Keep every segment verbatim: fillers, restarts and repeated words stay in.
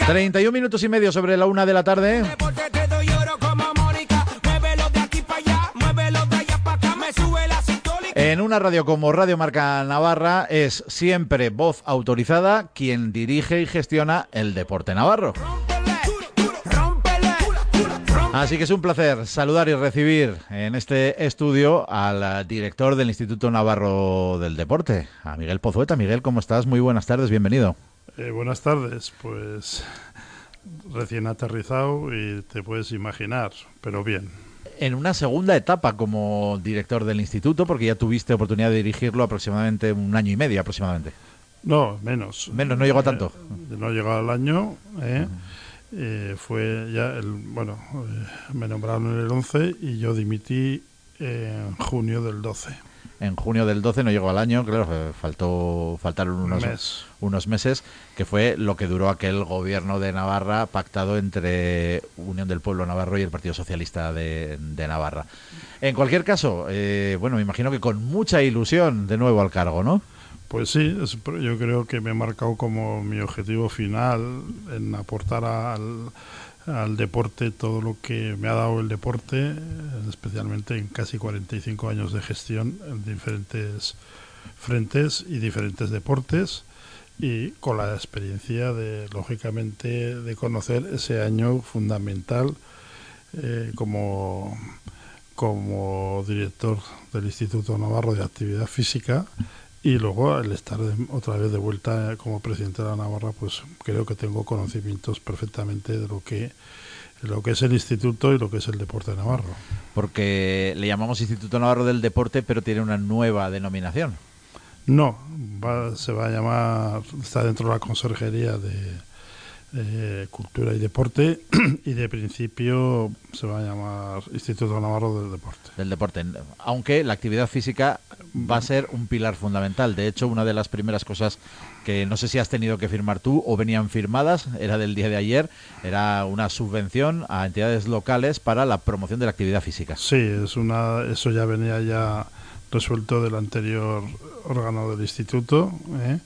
treinta y un minutos y medio sobre la una de la tarde. En una radio como Radio Marca Navarra es siempre voz autorizada quien dirige y gestiona el deporte navarro. Así que es un placer saludar y recibir en este estudio al director del Instituto Navarro del Deporte, a Miguel Pozueta. Miguel, ¿cómo estás? Muy buenas tardes, bienvenido. Eh, buenas tardes, pues recién aterrizado y te puedes imaginar, pero bien. En una segunda etapa como director del instituto, porque ya tuviste oportunidad de dirigirlo aproximadamente un año y medio aproximadamente. No, menos. Menos, no llegó a tanto. Eh, no llegó al año, ¿eh? Uh-huh. Eh, fue ya el, bueno, eh, me nombraron en el once y yo dimití en junio del doce. En junio del doce, no llegó al año, claro, faltó faltaron unos, Mes. unos meses, que fue lo que duró aquel gobierno de Navarra pactado entre Unión del Pueblo Navarro y el Partido Socialista de, de Navarra. En cualquier caso, eh, bueno, me imagino que con mucha ilusión de nuevo al cargo, ¿no? Pues sí, es, yo creo que me he marcado como mi objetivo final en aportar al, al deporte todo lo que me ha dado el deporte, especialmente en casi cuarenta y cinco años de gestión en diferentes frentes y diferentes deportes, y con la experiencia de, lógicamente, de conocer ese año fundamental eh, como, como director del Instituto Navarro de Actividad Física. Y luego, al estar de, otra vez de vuelta como presidente de la Navarra, pues creo que tengo conocimientos perfectamente de lo que, de lo que es el instituto y lo que es el deporte navarro. Porque le llamamos Instituto Navarro del Deporte, pero tiene una nueva denominación. No, va, se va a llamar, está dentro de la Conserjería de eh, Cultura y Deporte, y de principio se va a llamar Instituto Navarro del Deporte. Del deporte, aunque la actividad física va a ser un pilar fundamental. De hecho, una de las primeras cosas que no sé si has tenido que firmar tú o venían firmadas, era del día de ayer, era una subvención a entidades locales para la promoción de la actividad física. Sí, es una, eso ya venía ya resuelto del anterior órgano del instituto, ¿eh?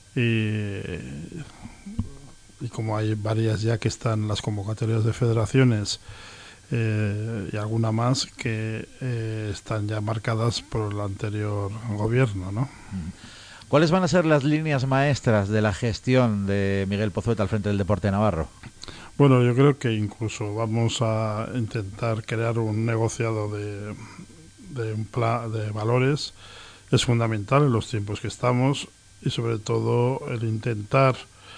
y, y como hay varias ya que están las convocatorias de federaciones, Eh, y alguna más que eh, están ya marcadas por el anterior gobierno, ¿no? ¿Cuáles van a ser las líneas maestras de la gestión de Miguel Pozueta al frente del deporte navarro? Bueno, yo creo que incluso vamos a intentar crear un negociado de, de, un plan de valores. Es fundamental en los tiempos que estamos, y sobre todo el intentar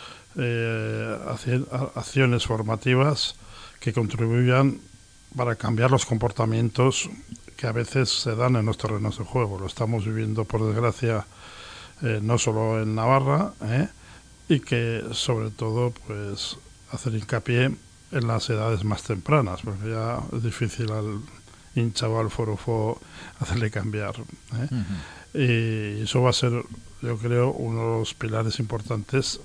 eh, hacer acciones formativas que contribuyan para cambiar los comportamientos que a veces se dan en los terrenos de juego. Lo estamos viviendo, por desgracia, eh, no solo en Navarra, ¿eh? y que sobre todo pues hacer hincapié en las edades más tempranas, porque ya es difícil al hincha o al forofo hacerle cambiar, ¿eh? Uh-huh. Y eso va a ser, yo creo, uno de los pilares importantes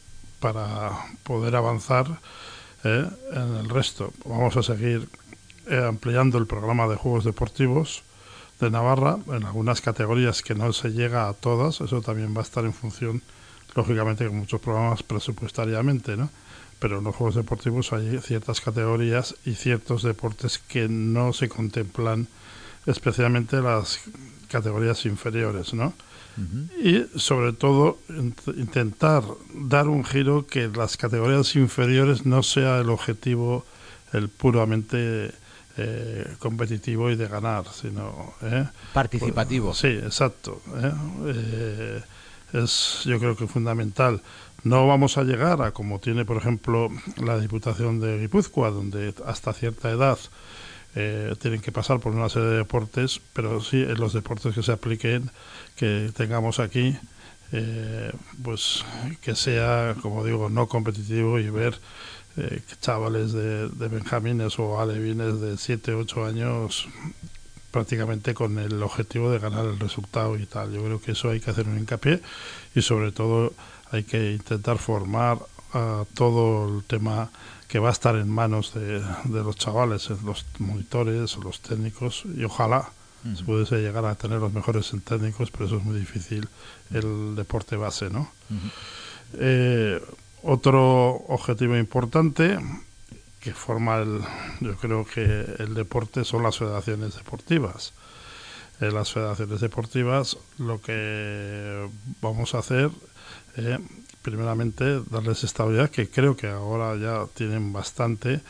para poder avanzar eh, en el resto. Vamos a seguir eh, ampliando el programa de juegos deportivos de Navarra en algunas categorías que no se llega a todas. Eso también va a estar en función, lógicamente, con muchos programas presupuestariamente, ¿no? Pero en los juegos deportivos hay ciertas categorías y ciertos deportes que no se contemplan, especialmente las categorías inferiores, ¿no? Uh-huh. Y sobre todo int- intentar dar un giro que las categorías inferiores no sea el objetivo el puramente eh, competitivo y de ganar, sino ¿eh? participativo. Pues, sí, exacto. ¿eh? Eh, es yo creo que fundamental. No vamos a llegar a como tiene, por ejemplo, la Diputación de Guipúzcoa, donde hasta cierta edad Eh, tienen que pasar por una serie de deportes, pero sí en los deportes que se apliquen, que tengamos aquí, eh, pues que sea, como digo, no competitivo, y ver eh, chavales de, de benjamines o alevines de siete, ocho años prácticamente con el objetivo de ganar el resultado y tal. Yo creo que eso hay que hacer un hincapié, y sobre todo hay que intentar formar a todo el tema que va a estar en manos de, de los chavales, los monitores, los técnicos, y ojalá uh-huh. se pudiese llegar a tener los mejores técnicos, pero eso es muy difícil, el deporte base, ¿no? Uh-huh. Eh, Otro objetivo importante que forma el, yo creo que el deporte son las federaciones deportivas. En las federaciones deportivas lo que vamos a hacer, eh, primeramente, darles estabilidad, que creo que ahora ya tienen bastante,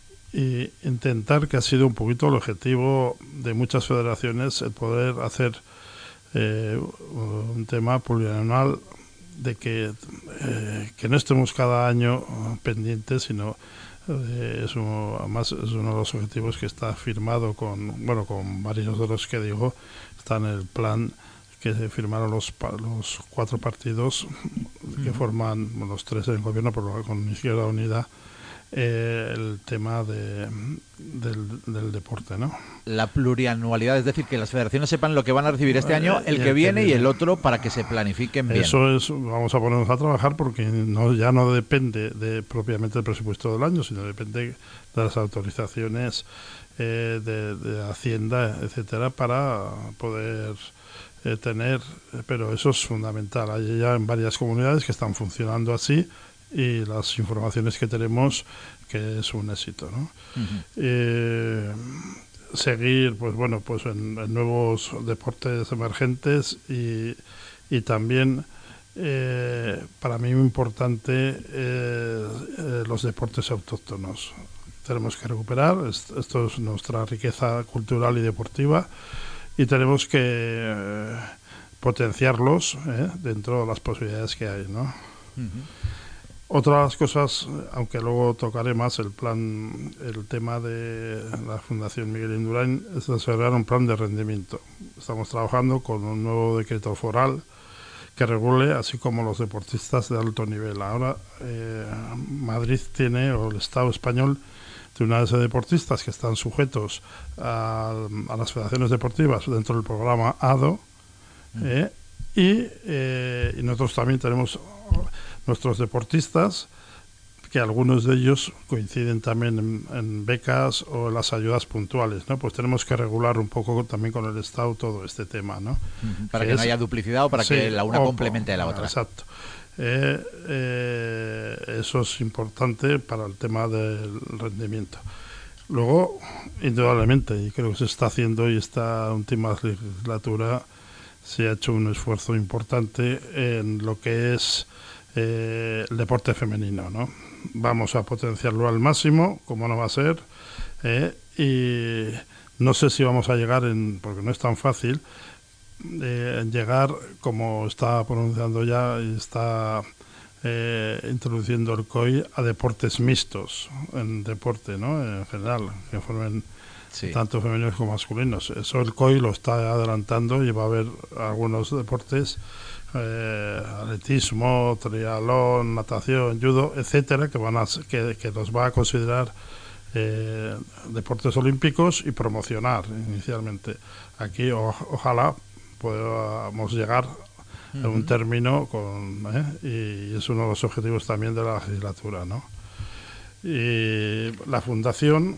y intentar, que ha sido un poquito el objetivo de muchas federaciones, el poder hacer eh, un tema plurianual, de que, eh, que no estemos cada año pendientes, sino eh, es uno, además es uno de los objetivos que está firmado con, bueno, con varios de los que digo, está en el plan que se firmaron los, los cuatro partidos que forman, bueno, los tres del gobierno, pero con Izquierda Unida, eh, el tema de, del, del deporte, ¿no? La plurianualidad, es decir, que las federaciones sepan lo que van a recibir este año, el, el que viene que y el otro, para que se planifiquen bien. Eso es, vamos a ponernos a trabajar, porque no, ya no depende de propiamente del presupuesto del año, sino depende de las autorizaciones eh, de, de Hacienda, etcétera, para poder eh, tener, pero eso es fundamental. Hay ya en varias comunidades que están funcionando así, y las informaciones que tenemos, que es un éxito, ¿no? Uh-huh. eh, seguir, pues bueno, pues en, en nuevos deportes emergentes, y, y también eh, para mí muy importante eh, eh, los deportes autóctonos. Tenemos que recuperar, esto es nuestra riqueza cultural y deportiva, y tenemos que eh, potenciarlos eh, dentro de las posibilidades que hay, ¿no? Uh-huh. Otras cosas, aunque luego tocaré más el plan, el tema de la Fundación Miguel Indurain, es desarrollar un plan de rendimiento. Estamos trabajando con un nuevo decreto foral que regule, así como los deportistas de alto nivel. Ahora eh, Madrid tiene, o el Estado español, tiene una serie de deportistas que están sujetos a, a las federaciones deportivas dentro del programa A D O, eh, y, eh, y nosotros también tenemos nuestros deportistas, que algunos de ellos coinciden también en, en becas o en las ayudas puntuales, ¿no? Pues tenemos que regular un poco también con el Estado todo este tema, ¿no? Uh-huh. Para que, que no es, haya duplicidad, o para sí, que la una o, complemente a la otra. Exacto. Eh, eh, eso es importante para el tema del rendimiento. Luego, indudablemente, y creo que se está haciendo, y esta última legislatura se ha hecho un esfuerzo importante en lo que es eh, el deporte femenino, ¿no? Vamos a potenciarlo al máximo, como no va a ser, eh, y no sé si vamos a llegar, en, porque no es tan fácil, eh, llegar, como está pronunciando ya y está eh, introduciendo el C O I, a deportes mixtos en deporte, ¿no? En general, que formen sí. tanto femeninos como masculinos. Eso el C O I lo está adelantando, y va a haber algunos deportes, eh, atletismo, triatlón, natación, judo, etcétera, que van a que, que los va a considerar eh, deportes olímpicos y promocionar inicialmente. Aquí o, ojalá podamos llegar uh-huh. a un término con, ¿eh? y es uno de los objetivos también de la legislatura, ¿no? Y la fundación,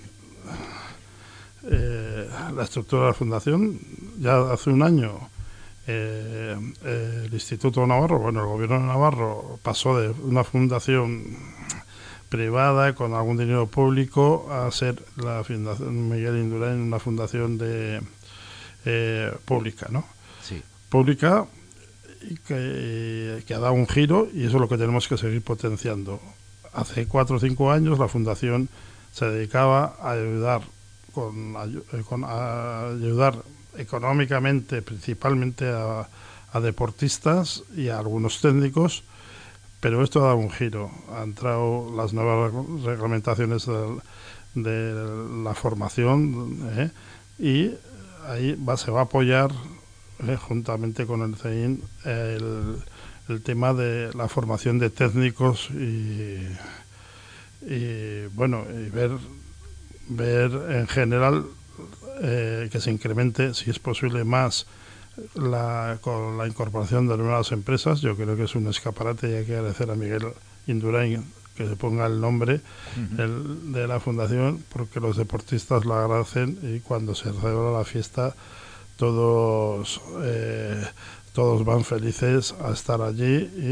eh, la estructura de la fundación, ya hace un año eh, eh, el Instituto Navarro, bueno, el gobierno de Navarro pasó de una fundación privada con algún dinero público a ser la Fundación Miguel Indurain, una fundación de eh, pública, ¿no? Sí. Pública, y que, que ha dado un giro, y eso es lo que tenemos que seguir potenciando. Hace cuatro o cinco años la fundación se dedicaba a ayudar con, con a ayudar económicamente, principalmente a, a deportistas y a algunos técnicos, pero esto ha dado un giro. Han entrado las nuevas reglamentaciones de, de la formación, ¿eh? y ahí va, se va a apoyar, eh, juntamente con el C E I N, el, el tema de la formación de técnicos, y, y bueno, y ver, ver en general eh, que se incremente, si es posible, más la, con la incorporación de nuevas empresas. Yo creo que es un escaparate, y hay que agradecer a Miguel Indurain que se ponga el nombre uh-huh. el, de la fundación, porque los deportistas lo agradecen, y cuando se celebra la fiesta todos eh, todos van felices a estar allí, y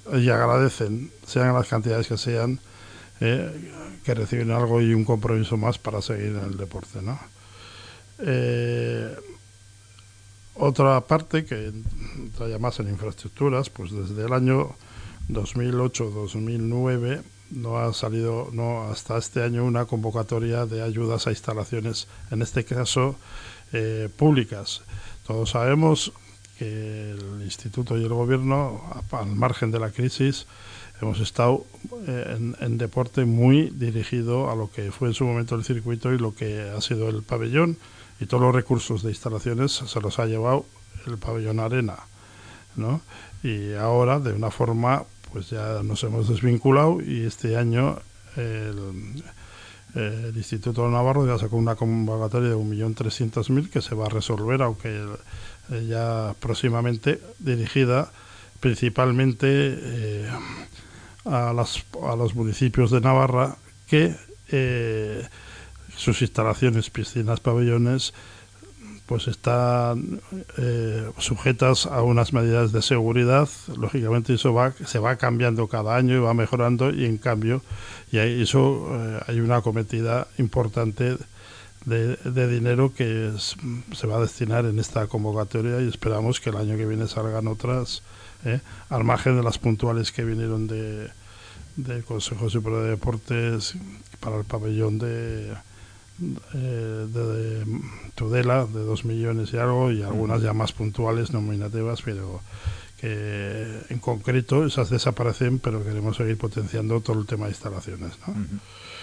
y agradecen, sean las cantidades que sean, eh, que reciben algo y un compromiso más para seguir en el deporte, ¿no? Eh, otra parte que trae más en infraestructuras, pues desde el año dos mil ocho dos mil nueve no ha salido, no hasta este año, una convocatoria de ayudas a instalaciones, en este caso eh, públicas. Todos sabemos que el Instituto y el Gobierno, al margen de la crisis, hemos estado eh, en, en deporte muy dirigido a lo que fue en su momento el circuito y lo que ha sido el pabellón, y todos los recursos de instalaciones se los ha llevado el pabellón Arena, ¿no? Y ahora, de una forma, pues ya nos hemos desvinculado, y este año el, el Instituto Navarro ya sacó una convocatoria de un millón trescientos mil que se va a resolver, aunque eh, ya próximamente, dirigida principalmente eh, a, las, a los municipios de Navarra que eh, sus instalaciones, piscinas, pabellones, pues están eh, sujetas a unas medidas de seguridad. Lógicamente eso va, se va cambiando cada año y va mejorando, y en cambio, y hay, eso eh, hay una acometida importante de, de dinero que es, se va a destinar en esta convocatoria, y esperamos que el año que viene salgan otras, eh, al margen de las puntuales que vinieron de del Consejo Superior de Deportes para el pabellón de Eh, de, de Tudela, de dos millones y algo, y algunas ya más puntuales, nominativas, pero que en concreto esas desaparecen, pero queremos seguir potenciando todo el tema de instalaciones, ¿no? Uh-huh.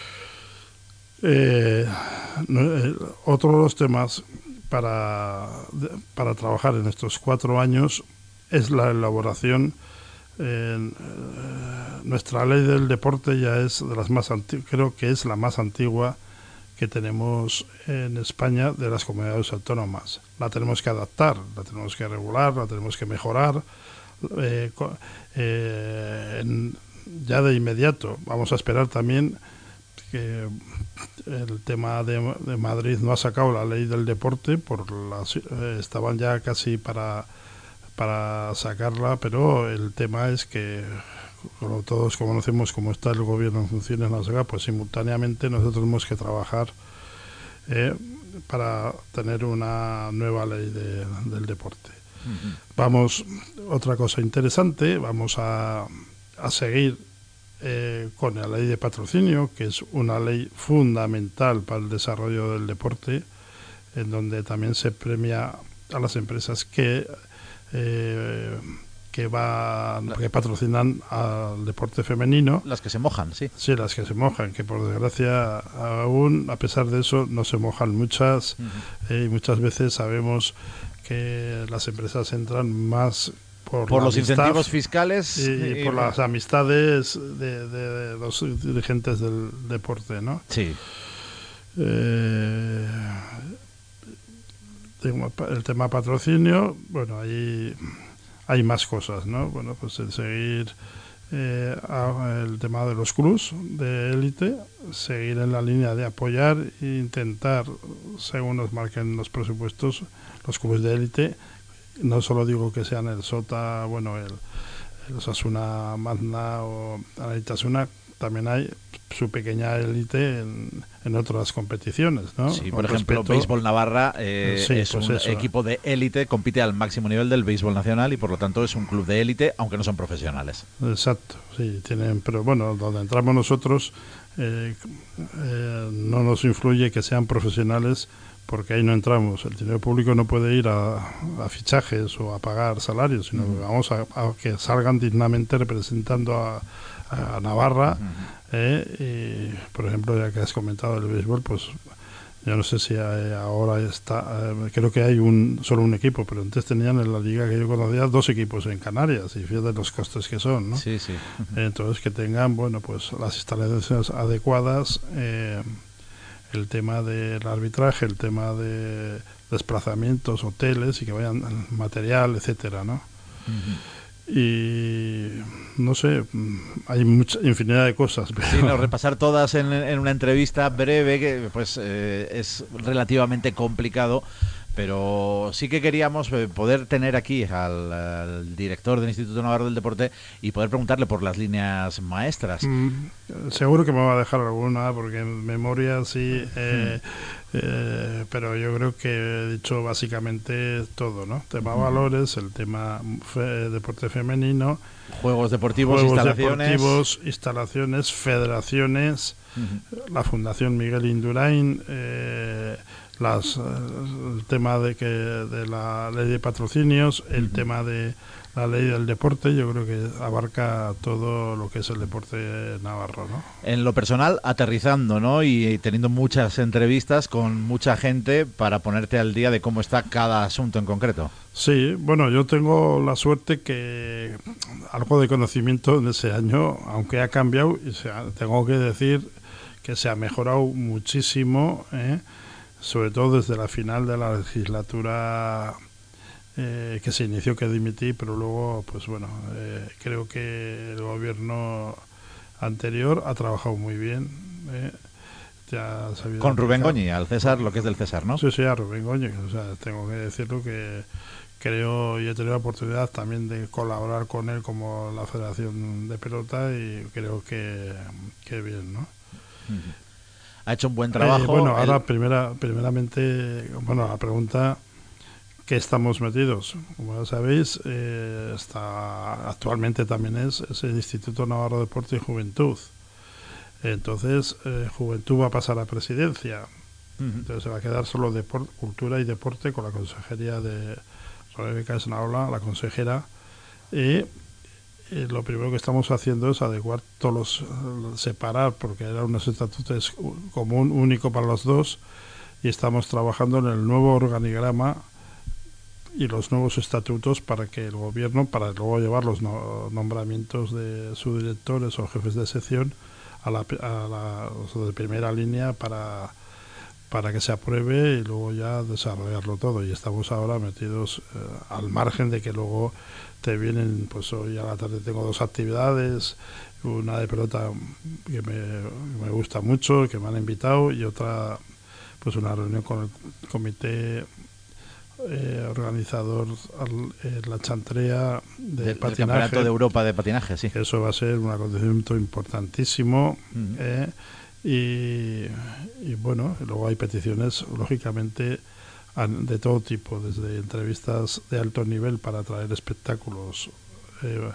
eh, no, eh, otro de los temas para, de, para trabajar en estos cuatro años es la elaboración. Eh, nuestra ley del deporte ya es de las más antiguas, creo que es la más antigua que tenemos en España de las comunidades autónomas. La tenemos que adaptar, la tenemos que regular, la tenemos que mejorar. Eh, eh, en, ya de inmediato vamos a esperar también que el tema de, de Madrid no ha sacado la ley del deporte, por las, eh, estaban ya casi para, para sacarla, pero el tema es que, como todos conocemos cómo está el gobierno en funciones, no sé, pues simultáneamente nosotros tenemos que trabajar eh, para tener una nueva ley de, del deporte. Uh-huh. Vamos, otra cosa interesante, vamos a, a seguir eh, con la ley de patrocinio, que es una ley fundamental para el desarrollo del deporte, en donde también se premia a las empresas que eh, que va que patrocinan al deporte femenino. Las que se mojan, sí. Sí, las que se mojan, que por desgracia aún, a pesar de eso, no se mojan muchas. Uh-huh. eh, y muchas veces sabemos que las empresas entran más por, por la los amistad, incentivos fiscales y, y, y por y... las amistades de, de, de los dirigentes del deporte, ¿no? Sí. Eh, el tema patrocinio, bueno, ahí hay más cosas, ¿no? Bueno, pues el seguir eh, a, el tema de los clubs de élite, seguir en la línea de apoyar e intentar, según nos marquen los presupuestos, los clubes de élite. No solo digo que sean el Sota, bueno, el, el Osasuna Magna o Anaitasuna, también hay su pequeña élite en, en otras competiciones, ¿no? Sí, por Con ejemplo, respecto... Béisbol Navarra eh, sí, es pues un eso. equipo de élite, compite al máximo nivel del béisbol nacional y por lo tanto es un club de élite, aunque no son profesionales. Exacto, sí, tienen, pero bueno, donde entramos nosotros eh, eh, no nos influye que sean profesionales, porque ahí no entramos. El dinero público no puede ir a, a fichajes o a pagar salarios, sino uh-huh. que vamos a, a que salgan dignamente representando a a Navarra. Uh-huh. eh, y, por ejemplo, ya que has comentado el béisbol, pues yo no sé si hay, ahora está, eh, creo que hay un solo un equipo, pero antes tenían en la liga que yo conocía dos equipos en Canarias, y fíjate los costes que son, ¿no? Sí, sí. Uh-huh. Entonces, que tengan, bueno, pues las instalaciones adecuadas, eh, el tema del arbitraje, el tema de desplazamientos, hoteles, y que vayan material, etcétera, ¿no? Uh-huh. Y no sé, hay mucha infinidad de cosas, pero... Sí, no, repasar todas en, en una entrevista breve que pues eh, es relativamente complicado, pero sí que queríamos eh, poder tener aquí al, al director del Instituto Navarro del Deporte y poder preguntarle por las líneas maestras. Mm, seguro que me va a dejar alguna, porque en memoria sí, eh, mm. eh, pero yo creo que he dicho básicamente todo, ¿no? Tema mm. valores, el tema fe, deporte femenino, juegos deportivos, juegos instalaciones, deportivos, instalaciones, federaciones, uh-huh. la Fundación Miguel Indurain, eh, las, el tema de que de la ley de patrocinios, el uh-huh. tema de la ley del deporte, yo creo que abarca todo lo que es el deporte navarro, ¿no? En lo personal, aterrizando, ¿no? Y teniendo muchas entrevistas con mucha gente para ponerte al día de cómo está cada asunto en concreto. Sí, bueno, yo tengo la suerte que algo de conocimiento en ese año, aunque ha cambiado, y sea, tengo que decir que se ha mejorado muchísimo, ¿eh? Sobre todo desde la final de la legislatura eh, que se inició, que dimití, pero luego, pues bueno, eh, creo que el gobierno anterior ha trabajado muy bien. ¿eh? Ya Con Rubén Goñi, al César, lo que es del César, ¿no? Sí, sí, a Rubén Goñi. O sea, tengo que decirlo que creo y he tenido la oportunidad también de colaborar con él como la Federación de Pelota y creo que, que bien, ¿no? Ha hecho un buen trabajo. Eh, bueno, ahora el... primera, primeramente, bueno, la pregunta, ¿qué estamos metidos? Como ya sabéis, eh, está, actualmente también es, es el Instituto Navarro de Deporte y Juventud. Entonces, eh, Juventud va a pasar a Presidencia. Uh-huh. Entonces se va a quedar solo deport, Cultura y Deporte con la consejería de Rebeca Esnaola, la consejera. Y eh, lo primero que estamos haciendo es adecuar todos los, separar, porque eran unos estatutos común, único para los dos, y estamos trabajando en el nuevo organigrama y los nuevos estatutos para que el gobierno, para luego llevar los no, nombramientos de subdirectores o jefes de sección a la, a la o sea, de primera línea para, para que se apruebe y luego ya desarrollarlo todo. Y estamos ahora metidos eh, al margen de que luego te vienen, pues hoy a la tarde tengo dos actividades, una de pelota que me, me gusta mucho, que me han invitado, y otra, pues una reunión con el comité Eh, organizador eh, la chantrea de, de patinaje, del Campeonato de Europa de patinaje, sí. Eso va a ser un acontecimiento importantísimo. Uh-huh. eh, y, y bueno, luego hay peticiones, lógicamente, de todo tipo, desde entrevistas de alto nivel para traer espectáculos eh,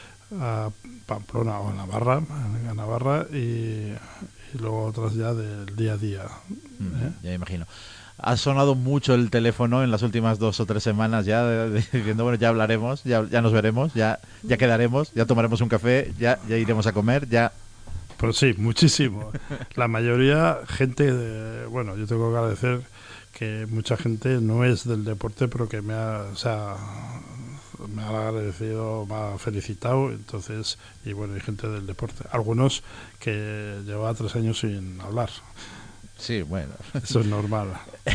a Pamplona o a Navarra, a Navarra y, y luego otras ya del día a día. Uh-huh. ¿eh? Ya imagino. Ha sonado mucho el teléfono en las últimas dos o tres semanas ya, diciendo, bueno, ya hablaremos, ya, ya nos veremos, ya, ya quedaremos, ya tomaremos un café, ya, ya iremos a comer, ya... Pues sí, muchísimo. La mayoría, gente, de, bueno, yo tengo que agradecer que mucha gente no es del deporte, pero que me ha, o sea, me ha agradecido, me ha felicitado, entonces, y bueno, hay gente del deporte. Algunos que llevaba tres años sin hablar. Sí, bueno. Eso es normal.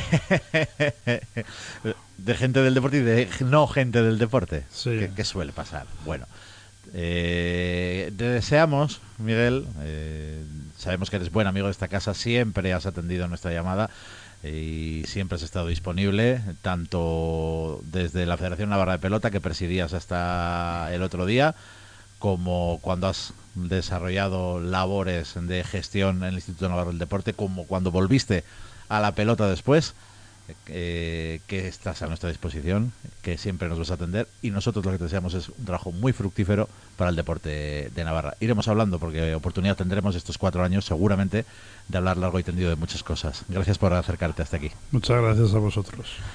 De gente del deporte y de no gente del deporte. Sí. Que, que suele pasar. Bueno, eh, te deseamos, Miguel. Eh, sabemos que eres buen amigo de esta casa. Siempre has atendido nuestra llamada y siempre has estado disponible, tanto desde la Federación Navarra de Pelota, que presidías hasta el otro día, como cuando has desarrollado labores de gestión en el Instituto Navarro del Deporte, como cuando volviste a la pelota después, eh, que estás a nuestra disposición, que siempre nos vas a atender, y nosotros lo que te deseamos es un trabajo muy fructífero para el deporte de Navarra. Iremos hablando, porque oportunidad tendremos estos cuatro años seguramente de hablar largo y tendido de muchas cosas. Gracias por acercarte hasta aquí. Muchas gracias a vosotros.